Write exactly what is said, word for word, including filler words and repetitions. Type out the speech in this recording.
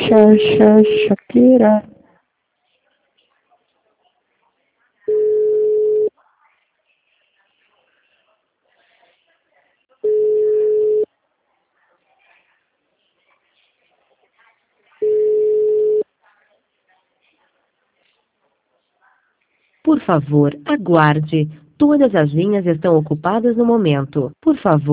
Sha, sha, Shakira. Por favor, aguarde. Todas as linhas estão ocupadas no momento. Por favor.